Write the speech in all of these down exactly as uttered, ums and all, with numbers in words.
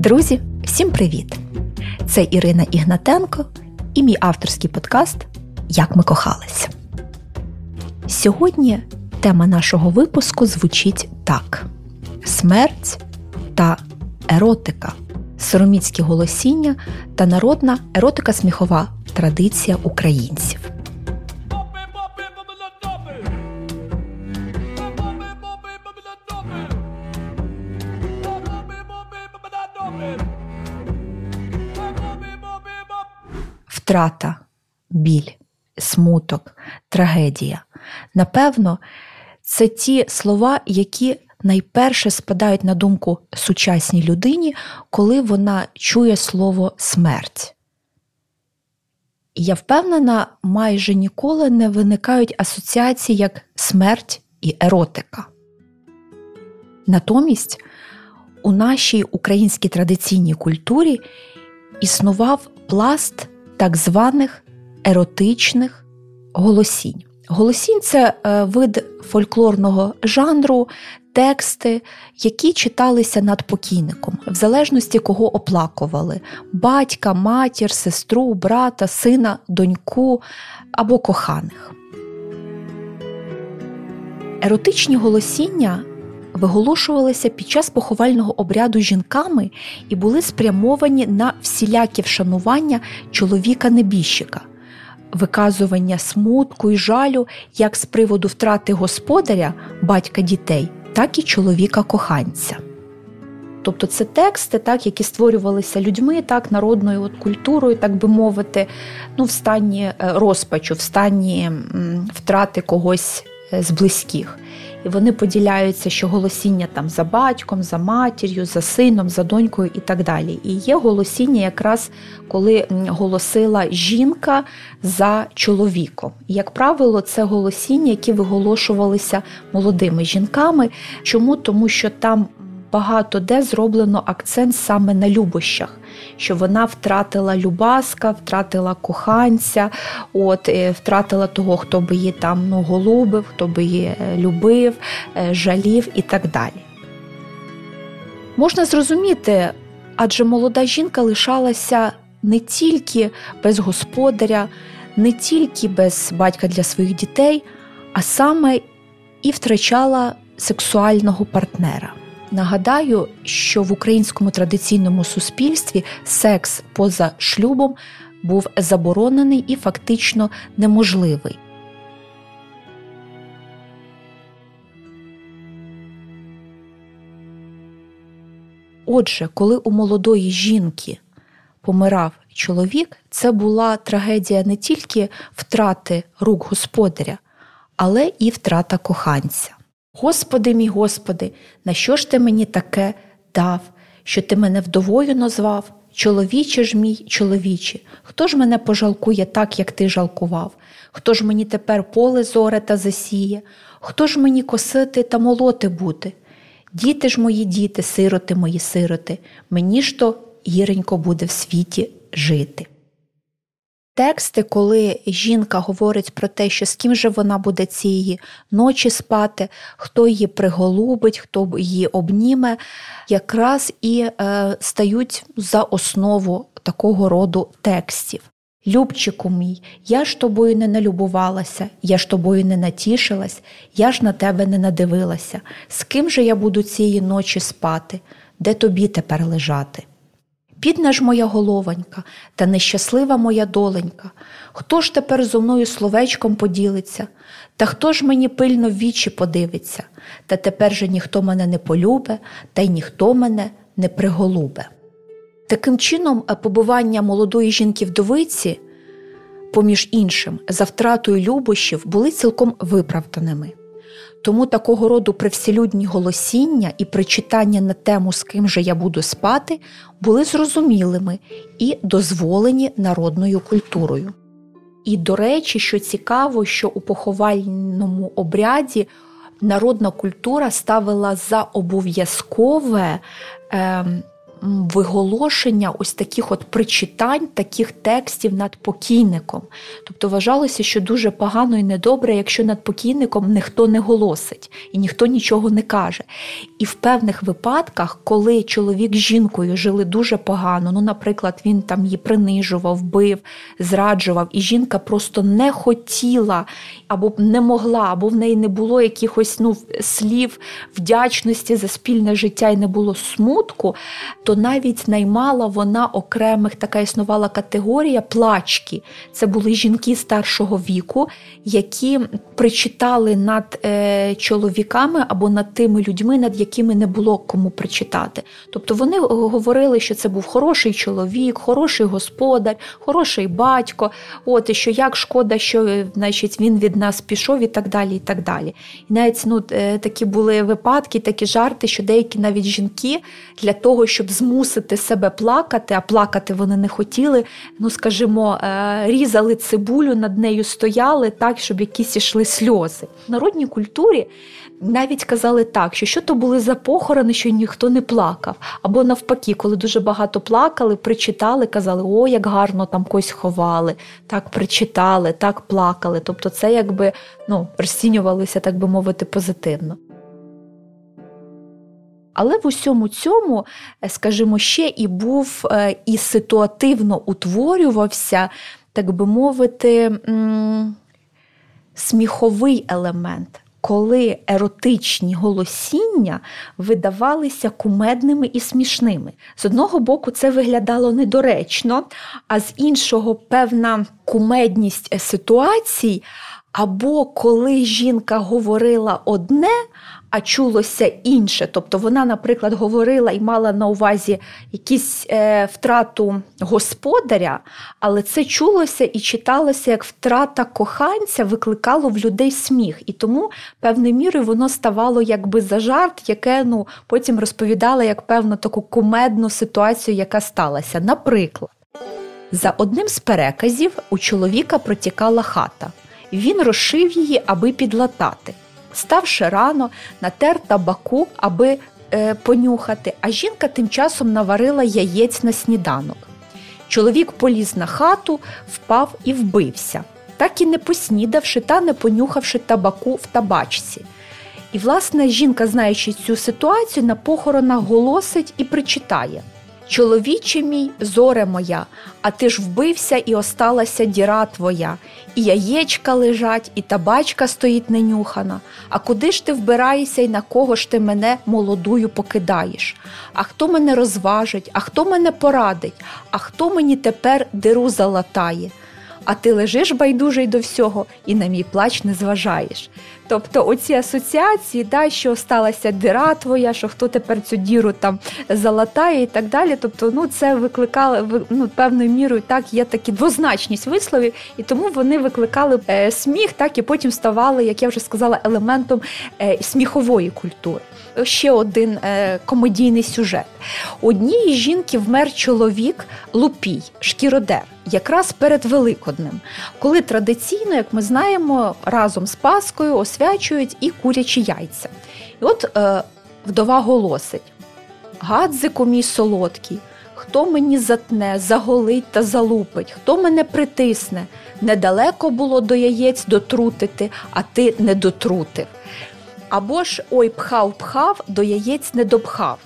Друзі, всім привіт! Це Ірина Ігнатенко і мій авторський подкаст «Як ми кохалися». Сьогодні тема нашого випуску звучить так: смерть та еротика, сороміцькі голосіння та народна еротика-сміхова традиція українців. Втрата, біль, смуток, трагедія. Напевно, це ті слова, які найперше спадають на думку сучасній людині, коли вона чує слово «смерть». І я впевнена, майже ніколи не виникають асоціації як смерть і еротика. Натомість, у нашій українській традиційній культурі існував пласт так званих еротичних голосінь. Голосінь – це вид фольклорного жанру, тексти, які читалися над покійником, в залежності кого оплакували – батька, матір, сестру, брата, сина, доньку або коханих. Еротичні голосіння виголошувалися під час поховального обряду жінками і були спрямовані на всілякі вшанування чоловіка-небіжчика, виказування смутку і жалю як з приводу втрати господаря, батька дітей, так і чоловіка-коханця. Тобто це тексти, так, які створювалися людьми, так, народною от, культурою, так би мовити, ну, в стані розпачу, в стані м, втрати когось з близьких. І вони поділяються, що голосіння там за батьком, за матір'ю, за сином, за донькою і так далі. І є голосіння якраз, коли голосила жінка за чоловіком. І, як правило, це голосіння, які виголошувалися молодими жінками. Чому? Тому що там багато де зроблено акцент саме на любощах, що вона втратила любаска, втратила коханця, от, втратила того, хто би її там, ну, голубив, хто би її любив, жалів і так далі. Можна зрозуміти, адже молода жінка лишалася не тільки без господаря, не тільки без батька для своїх дітей, а саме і втрачала сексуального партнера. Нагадаю, що в українському традиційному суспільстві секс поза шлюбом був заборонений і фактично неможливий. Отже, коли у молодої жінки помирав чоловік, це була трагедія не тільки втрати рук господаря, але і втрата коханця. «Господи мій, Господи, на що ж ти мені таке дав, що ти мене вдовою назвав? Чоловіче ж мій, чоловіче, хто ж мене пожалкує так, як ти жалкував? Хто ж мені тепер поле зоре та засіє? Хто ж мені косити та молоти бути? Діти ж мої діти, сироти мої сироти, мені ж то гіренько буде в світі жити». Тексти, коли жінка говорить про те, що з ким же вона буде цієї ночі спати, хто її приголубить, хто її обніме, якраз і е, стають за основу такого роду текстів. «Любчику мій, я ж тобою не налюбувалася, я ж тобою не натішилась, я ж на тебе не надивилася. З ким же я буду цієї ночі спати, де тобі тепер лежати? Бідна ж моя головонька, та нещаслива моя доленька, хто ж тепер зо мною словечком поділиться, та хто ж мені пильно в вічі подивиться, та тепер же ніхто мене не полюбе, та й ніхто мене не приголубе». Таким чином, побування молодої жінки-вдовиці, поміж іншим, за втратою любощів, були цілком виправданими. Тому такого роду привселюдні голосіння і причитання на тему «З ким же я буду спати» були зрозумілими і дозволені народною культурою. І, до речі, що цікаво, що у поховальному обряді народна культура ставила за обов'язкове е, виголошення ось таких от причитань, таких текстів над покійником. Тобто вважалося, що дуже погано і недобре, якщо над покійником ніхто не голосить і ніхто нічого не каже. І в певних випадках, коли чоловік з жінкою жили дуже погано, ну, наприклад, він там її принижував, бив, зраджував, і жінка просто не хотіла, або не могла, або в неї не було якихось ну, слів вдячності за спільне життя і не було смутку, то навіть наймала вона окремих, така існувала категорія плачки. Це були жінки старшого віку, які причитали над е, чоловіками або над тими людьми, над якими не було кому причитати. Тобто вони говорили, що це був хороший чоловік, хороший господар, хороший батько, от, і що як шкода, що значить, він від нас пішов і так далі, і так далі. І навіть ну, е, такі були випадки, такі жарти, що деякі навіть жінки для того, щоб змусити себе плакати, а плакати вони не хотіли, ну, скажімо, різали цибулю, над нею стояли так, щоб якісь ішли сльози. В народній культурі навіть казали так, що що то були за похорони, що ніхто не плакав. Або навпаки, коли дуже багато плакали, причитали, казали, о, як гарно там когось ховали, так причитали, так плакали. Тобто це якби ну, розцінювалося, так би мовити, позитивно. Але в усьому цьому, скажімо, ще і був, і ситуативно утворювався, так би мовити, сміховий елемент, коли еротичні голосіння видавалися кумедними і смішними. З одного боку, це виглядало недоречно, а з іншого певна кумедність ситуацій, або коли жінка говорила одне, а чулося інше. Тобто вона, наприклад, говорила і мала на увазі якусь е, втрату господаря, але це чулося і читалося як втрата коханця, викликало в людей сміх. І тому певною мірою воно ставало якби за жарт, яке ну, потім розповідало як певну таку кумедну ситуацію, яка сталася. Наприклад, за одним з переказів у чоловіка протікала хата. Він розшив її, аби підлатати. Ставши рано, натер табаку, аби е, понюхати, а жінка тим часом наварила яєць на сніданок. Чоловік поліз на хату, впав і вбився, так і не поснідавши та не понюхавши табаку в табачці. І, власне, жінка, знаючи цю ситуацію, на похоронах голосить і причитає: «Чоловіче мій, зоре моя, а ти ж вбився і осталася діра твоя, і яєчка лежать, і табачка стоїть ненюхана. А куди ж ти вбираєшся і на кого ж ти мене молодую покидаєш? А хто мене розважить, а хто мене порадить, а хто мені тепер диру залатає? А ти лежиш байдужий до всього і на мій плач не зважаєш». Тобто оці асоціації, да, що сталася дира твоя, що хто тепер цю діру там залатає і так далі. Тобто ну, це викликало ну, певною мірою, так, є такі двозначність висловів, і тому вони викликали е, сміх, так, і потім ставали, як я вже сказала, елементом е, сміхової культури. Ще один е, комедійний сюжет. Одній жінки вмер чоловік Лупій, шкіродер, якраз перед Великоднем, коли традиційно, як ми знаємо, разом з Паскою освячують і курячі яйця. І от е, вдова голосить: «Гадзику мій солодкий, хто мені затне, заголить та залупить, хто мене притисне? Недалеко було до яєць дотрутити, а ти не дотрутив». Або ж «Ой, пхав-пхав, до яєць не допхав».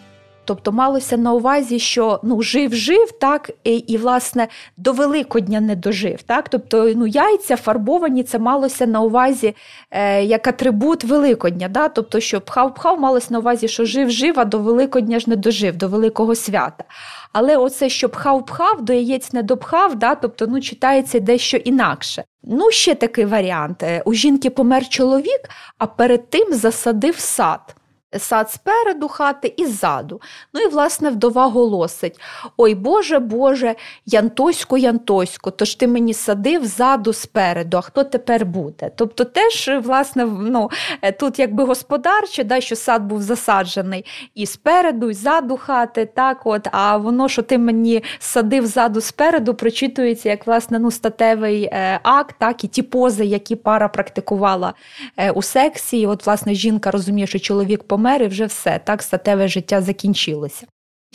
Тобто малося на увазі, що ну, жив-жив, так, і, і, власне, до Великодня не дожив. Так? Тобто ну, яйця фарбовані, це малося на увазі е, як атрибут Великодня. Да? Тобто, що пхав-пхав, малося на увазі, що жив-жив, а до Великодня ж не дожив, до Великого свята. Але оце, що пхав-пхав, до яєць не допхав, да? Тобто ну, читається дещо інакше. Ну, ще такий варіант. У жінки помер чоловік, а перед тим засадив сад. Сад спереду хати і ззаду. Ну і, власне, вдова голосить: «Ой, Боже, Боже, Янтосько, Янтосько, то ж ти мені садив ззаду спереду, а хто тепер буде?» Тобто теж, власне, ну, тут якби господарче, да, що сад був засаджений і спереду, і ззаду хати, так от, а воно, що ти мені садив ззаду спереду, прочитується як, власне, ну, статевий е, акт, так, і ті пози, які пара практикувала е, у сексі. І от, власне, жінка розуміє, що чоловік помер, і вже все, так, статеве життя закінчилося.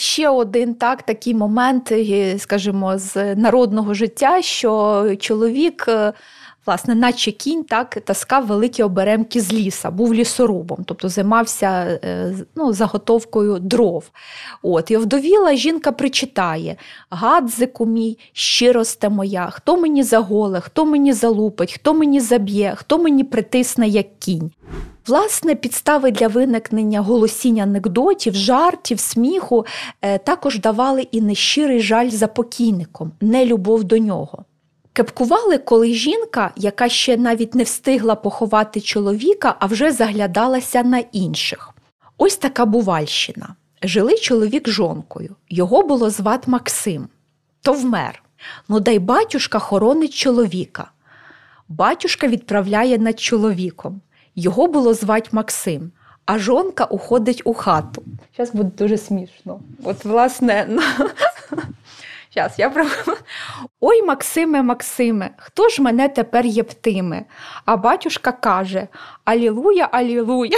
Ще один так, такий момент, скажімо, з народного життя, що чоловік, власне, наче кінь, так, таскав великі оберемки з ліса, був лісорубом, тобто займався ну, заготовкою дров. От, і овдовіла жінка причитає: «Гадзику мій, щиросте моя, хто мені заголе, хто мені залупить, хто мені заб'є, хто мені притисне, як кінь». Власне, підстави для виникнення голосінь анекдотів, жартів, сміху також давали і нещирий жаль за покійником, нелюбов до нього. Кепкували, коли жінка, яка ще навіть не встигла поховати чоловіка, а вже заглядалася на інших. Ось така Бувальщина. Жили чоловік з жонкою. Його було звати Максим. То вмер. Ну, дай батюшка хоронить чоловіка. Батюшка відправляє над чоловіком. Його було звати Максим, а жонка уходить у хату. Зараз буде дуже смішно. От, власне, ну... Зараз, я прав... «Ой, Максиме, Максиме, хто ж мене тепер єптиме?» А батюшка каже: «Алілуя, алілуя».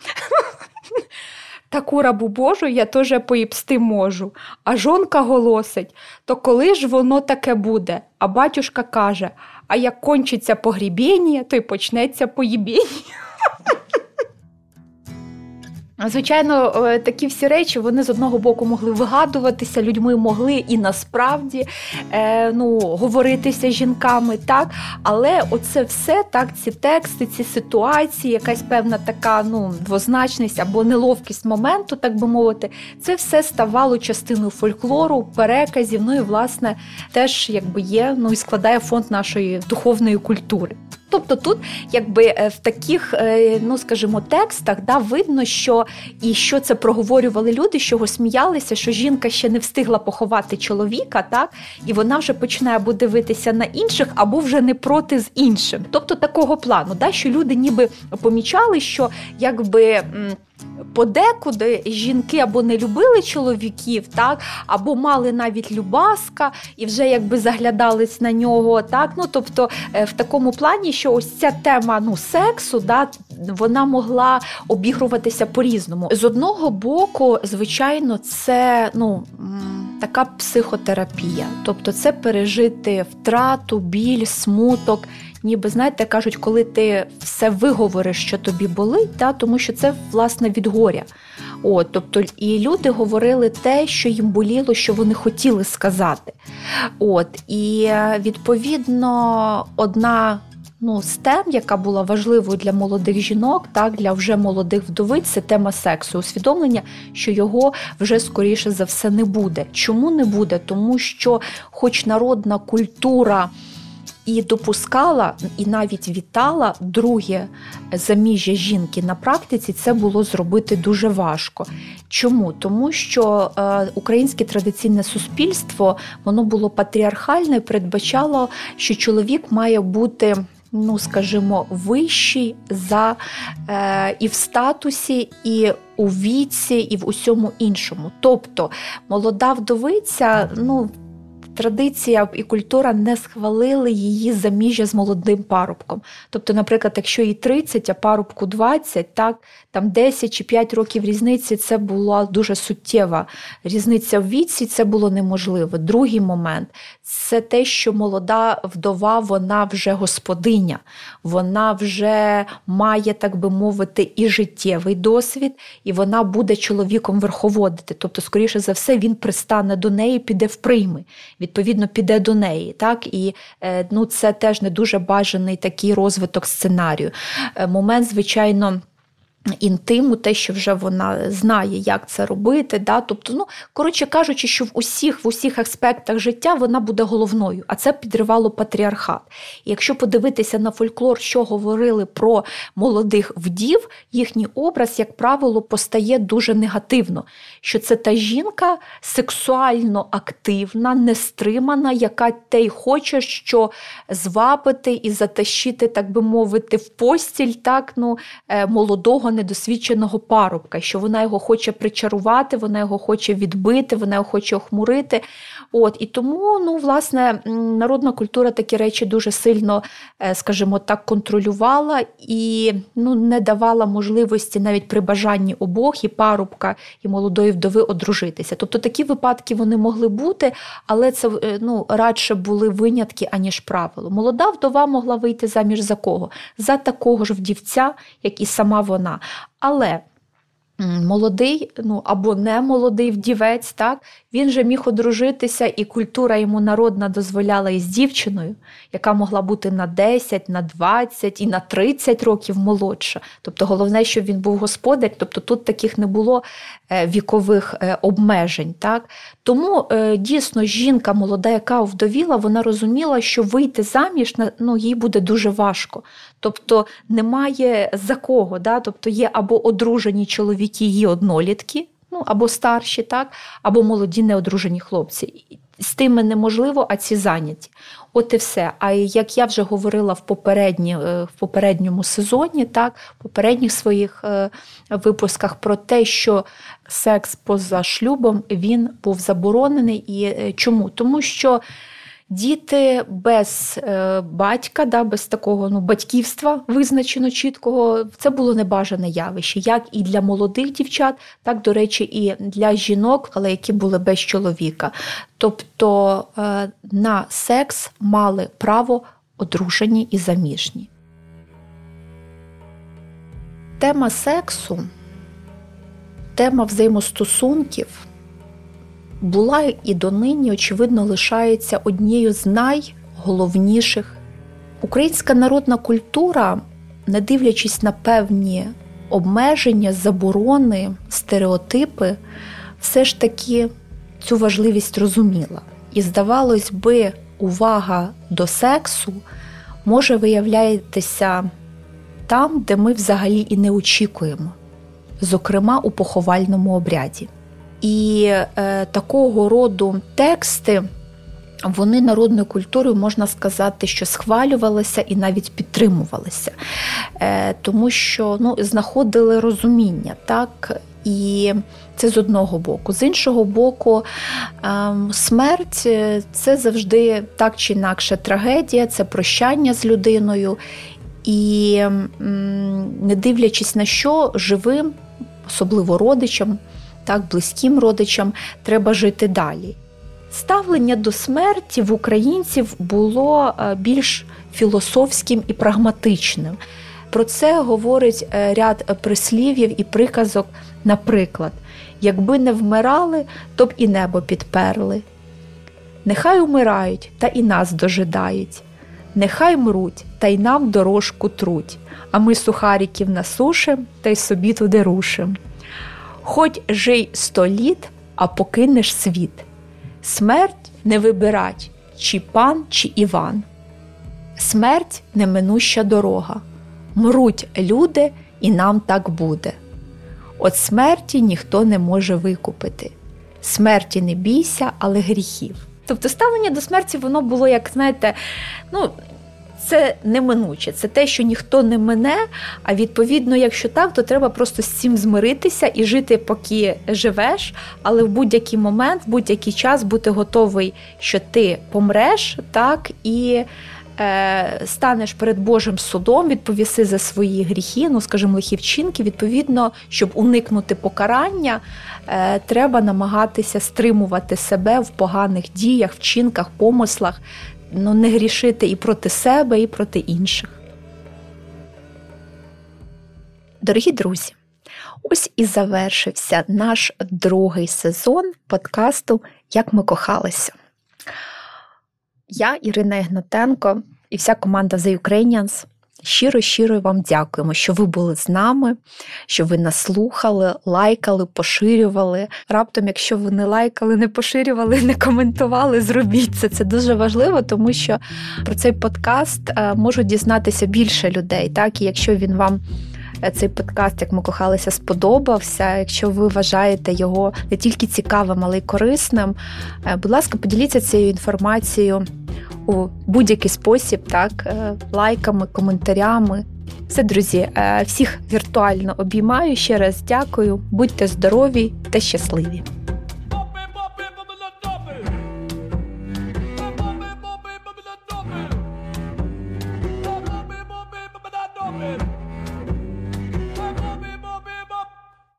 Таку рабу Божу я теж поїбсти можу. А жонка голосить: «То коли ж воно таке буде?» А батюшка каже: «А як кончиться погрібєння, то й почнеться поїбєння». Звичайно, такі всі речі, вони з одного боку могли вигадуватися, людьми могли і насправді е, ну, говоритися жінками, так? Але оце все, так, ці тексти, ці ситуації, якась певна така ну, двозначність або неловкість моменту, так би мовити, це все ставало частиною фольклору, переказів, ну і, власне, теж якби є, ну і складає фонд нашої духовної культури. Тобто тут, якби в таких, ну скажімо, текстах, да, видно, що і що це проговорювали люди, що його сміялися, що жінка ще не встигла поховати чоловіка, так, і вона вже починає або дивитися на інших, або вже не проти з іншим. Тобто такого плану, да, що люди ніби помічали, що якби подекуди жінки або не любили чоловіків, так, або мали навіть любаска і вже якби заглядались на нього, так, ну, тобто в такому плані, що ось ця тема, ну, сексу, да, вона могла обігруватися по-різному. З одного боку, звичайно, це, ну, така психотерапія, тобто це пережити втрату, біль, смуток, ніби, знаєте, кажуть, коли ти все виговориш, що тобі болить, та, тому що це, власне, від горя. От, тобто, і люди говорили те, що їм боліло, що вони хотіли сказати. От, і, відповідно, одна ну, з тем, яка була важливою для молодих жінок, так, для вже молодих вдовиць, це тема сексу, усвідомлення, що його вже, скоріше за все, не буде. Чому не буде? Тому що, хоч народна культура і допускала, і навіть вітала друге заміжжя жінки, на практиці це було зробити дуже важко. Чому? Тому що е, українське традиційне суспільство, воно було патріархальне, передбачало, що чоловік має бути, ну, скажімо, вищий за е, і в статусі, і у віці, і в усьому іншому. Тобто молода вдовиця, ну, традиція і культура не схвалили її заміжжя з молодим парубком. Тобто, наприклад, якщо їй тридцять, а парубку двадцять, так, там десять чи п'ять років різниці, це була дуже суттєва різниця в віці, це було неможливо. Другий момент – це те, що молода вдова, вона вже господиня, вона вже має, так би мовити, і життєвий досвід, і вона буде чоловіком верховодити. Тобто, скоріше за все, він пристане до неї, піде в прийми. Відповідно, піде до неї. Так? І ну, це теж не дуже бажаний такий розвиток сценарію. Момент, звичайно, інтиму, те, що вже вона знає, як це робити. Да? Тобто, ну, коротше кажучи, що в усіх, в усіх аспектах життя вона буде головною, а це підривало патріархат. І якщо подивитися на фольклор, що говорили про молодих вдів, їхній образ, як правило, постає дуже негативно. Що це та жінка сексуально активна, нестримана, яка те й хоче, що звабити і затащити, так би мовити, в постіль, так, ну, молодого, недосвідченого парубка, що вона його хоче причарувати, вона його хоче відбити, вона його хоче охмурити. От, і тому, ну, власне, народна культура такі речі дуже сильно, скажімо так, контролювала і, ну, не давала можливості навіть при бажанні обох, і парубка, і молодої вдови одружитися. Тобто такі випадки вони могли бути, але це, ну, радше були винятки, аніж правило. Молода вдова могла вийти заміж за кого? За такого ж вдівця, як і сама вона. Але молодий, ну, або не молодий вдівець, так, він же міг одружитися, і культура йому народна дозволяла із дівчиною, яка могла бути на десять, на двадцять і на тридцять років молодша. Тобто головне, щоб він був господар, тобто тут таких не було вікових обмежень. Так? Тому дійсно жінка молода, яка овдовіла, вона розуміла, що вийти заміж, ну, їй буде дуже важко. Тобто немає за кого, да? Тобто є або одружені чоловіки, її однолітки, ну, або старші, так? Або молоді неодружені хлопці. З тими неможливо, а ці зайняті. От і все. А як я вже говорила в, попередні, в попередньому сезоні, так, в попередніх своїх випусках про те, що секс поза шлюбом, він був заборонений. І чому? Тому що діти без батька, да, без такого, ну, батьківства визначено чіткого, це було небажане явище, як і для молодих дівчат, так, до речі, і для жінок, але які були без чоловіка. Тобто на секс мали право одружені і заміжні. Тема сексу, тема взаємостосунків була і донині, очевидно, лишається однією з найголовніших. Українська народна культура, не дивлячись на певні обмеження, заборони, стереотипи, все ж таки цю важливість розуміла. І, здавалось би, увага до сексу може виявлятися там, де ми взагалі і не очікуємо, зокрема у поховальному обряді. І е, такого роду тексти, вони народною культурою, можна сказати, що схвалювалися і навіть підтримувалися, е, тому що, ну, знаходили розуміння, так, і це з одного боку. З іншого боку, е, смерть – це завжди так чи інакше трагедія, це прощання з людиною, і м, не дивлячись на що, живим, особливо родичам, так, близьким родичам, треба жити далі. Ставлення до смерті в українців було більш філософським і прагматичним. Про це говорить ряд прислів'їв і приказок, наприклад, «Якби не вмирали, то б і небо підперли. Нехай умирають, та і нас дожидають. Нехай мруть, та й нам дорожку труть, а ми сухариків насушим, та й собі туди рушим. Хоть жий сто літ, а покинеш світ. Смерть не вибирать, чи пан, чи Іван. Смерть – неминуща дорога. Мруть люди, і нам так буде. От смерті ніхто не може викупити. Смерті не бійся, але гріхів». Тобто ставлення до смерті, воно було, як, знаєте, ну, це неминуче, це те, що ніхто не мине, а відповідно, якщо так, то треба просто з цим змиритися і жити, поки живеш, але в будь-який момент, в будь-який час бути готовий, що ти помреш, так, і е, станеш перед Божим судом, відповіси за свої гріхи, ну, скажімо, лихі вчинки. Відповідно, щоб уникнути покарання, е, треба намагатися стримувати себе в поганих діях, вчинках, помислах, ну, не грішити і проти себе, і проти інших. Дорогі друзі, ось і завершився наш другий сезон подкасту «Як ми кохалися». Я, Ірина Ігнатенко, і вся команда The Ukrainians щиро-щиро вам дякуємо, що ви були з нами, що ви нас слухали, лайкали, поширювали. Раптом, якщо ви не лайкали, не поширювали, не коментували, зробіть це. Це дуже важливо, тому що про цей подкаст можуть дізнатися більше людей. Так? І якщо він вам, цей подкаст, як ми кохалися, сподобався, якщо ви вважаєте його не тільки цікавим, але й корисним, будь ласка, поділіться цією інформацією у будь-який спосіб, так, лайками, коментарями. Все, друзі, всіх віртуально обіймаю, ще раз дякую, будьте здорові та щасливі.